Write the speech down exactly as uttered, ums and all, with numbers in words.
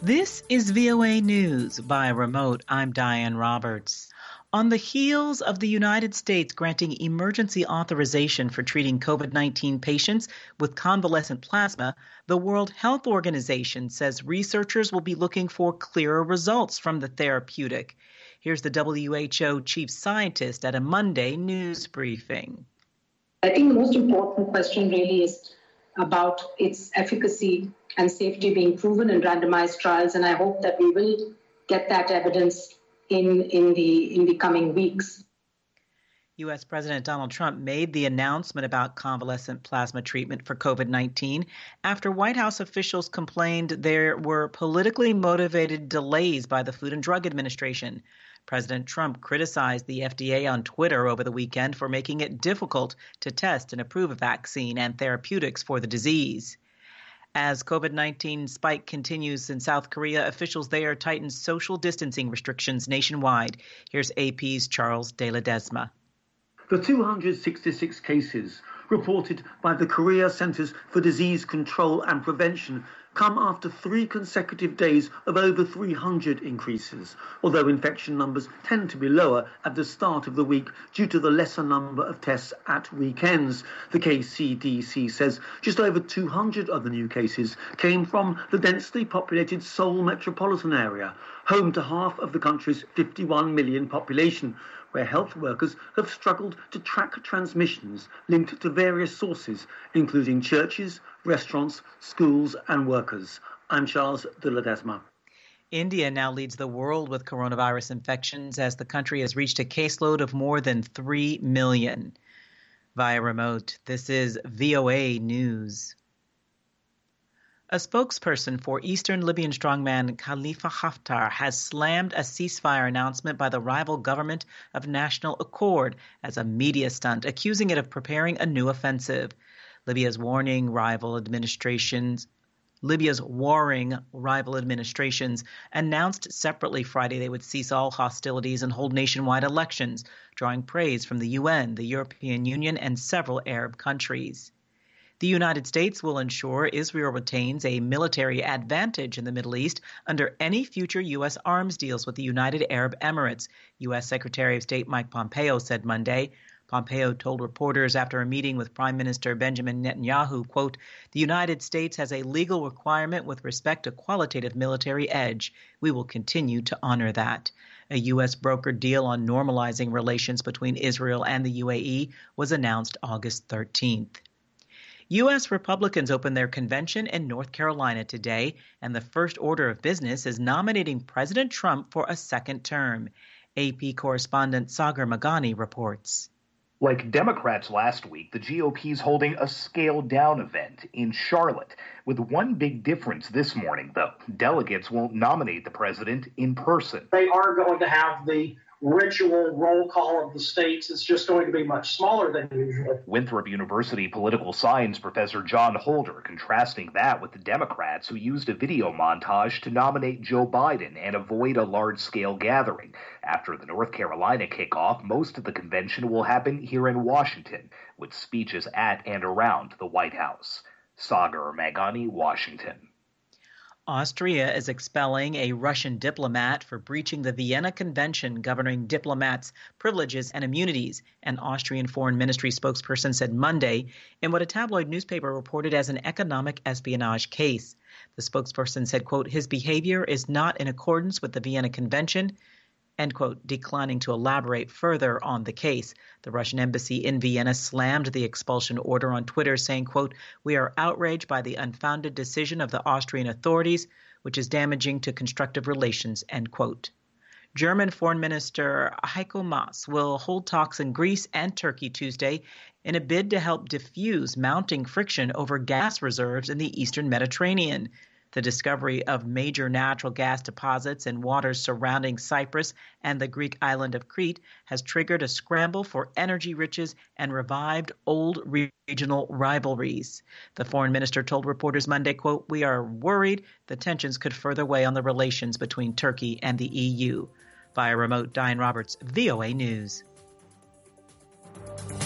This is V O A News by remote. I'm Diane Roberts. On the heels of the United States granting emergency authorization for treating COVID nineteen patients with convalescent plasma, the World Health Organization says researchers will be looking for clearer results from the therapeutic. Here's the W H O chief scientist at a Monday news briefing. I think the most important question really is about its efficacy and safety being proven in randomized trials, and I hope that we will get that evidence in, in, the, in the coming weeks. U S President Donald Trump made the announcement about convalescent plasma treatment for COVID nineteen after White House officials complained there were politically motivated delays by the Food and Drug Administration. President Trump criticized the F D A on Twitter over the weekend for making it difficult to test and approve a vaccine and therapeutics for the disease. As COVID nineteen spike continues in South Korea, officials there tighten social distancing restrictions nationwide. Here's A P's Charles De Ledesma. The two hundred sixty-six cases reported by the Korea Centers for Disease Control and Prevention come after three consecutive days of over three hundred increases, although infection numbers tend to be lower at the start of the week due to the lesser number of tests at weekends. The K C D C says just over two hundred of the new cases came from the densely populated Seoul metropolitan area, home to half of the country's fifty-one million population, where health workers have struggled to track transmissions linked to various sources, including churches, restaurants, schools and workers. I'm Charles De Ledesma. India now leads the world with coronavirus infections as the country has reached a caseload of more than three million. Via remote, this is V O A News. A spokesperson for Eastern Libyan strongman Khalifa Haftar has slammed a ceasefire announcement by the rival government of National Accord as a media stunt, accusing it of preparing a new offensive. Libya's warning rival administrations Libya's warring rival administrations announced separately Friday they would cease all hostilities and hold nationwide elections, drawing praise from the U N, the European Union, and several Arab countries. The United States will ensure Israel retains a military advantage in the Middle East under any future U S arms deals with the United Arab Emirates, U S Secretary of State Mike Pompeo said Monday. Pompeo told reporters after a meeting with Prime Minister Benjamin Netanyahu, quote, "The United States has a legal requirement with respect to qualitative military edge. We will continue to honor that." A U S brokered deal on normalizing relations between Israel and the U A E was announced August thirteenth. U S Republicans opened their convention in North Carolina today, and the first order of business is nominating President Trump for a second term. A P correspondent Sagar Meghani reports. Like Democrats last week, the G O P's holding a scaled-down event in Charlotte, with one big difference this morning, though. Delegates won't nominate the president in person. They are going to have the ritual roll call of the states. It's just going to be much smaller than usual. Winthrop University political science professor John Holder contrasting that with the Democrats who used a video montage to nominate Joe Biden and avoid a large-scale gathering. After the North Carolina kickoff, most of the convention will happen here in Washington, with speeches at and around the White House. Sagar Meghani, Washington. Austria is expelling a Russian diplomat for breaching the Vienna Convention governing diplomats' privileges and immunities, an Austrian Foreign Ministry spokesperson said Monday in what a tabloid newspaper reported as an economic espionage case. The spokesperson said, quote, "His behavior is not in accordance with the Vienna Convention," end quote, declining to elaborate further on the case. The Russian embassy in Vienna slammed the expulsion order on Twitter, saying, quote, "We are outraged by the unfounded decision of the Austrian authorities, which is damaging to constructive relations," end quote. German Foreign Minister Heiko Maas will hold talks in Greece and Turkey Tuesday in a bid to help diffuse mounting friction over gas reserves in the eastern Mediterranean. The discovery of major natural gas deposits in waters surrounding Cyprus and the Greek island of Crete has triggered a scramble for energy riches and revived old regional rivalries. The foreign minister told reporters Monday, quote, "We are worried the tensions could further weigh on the relations between Turkey and the E U." Via remote, Diane Roberts, V O A News.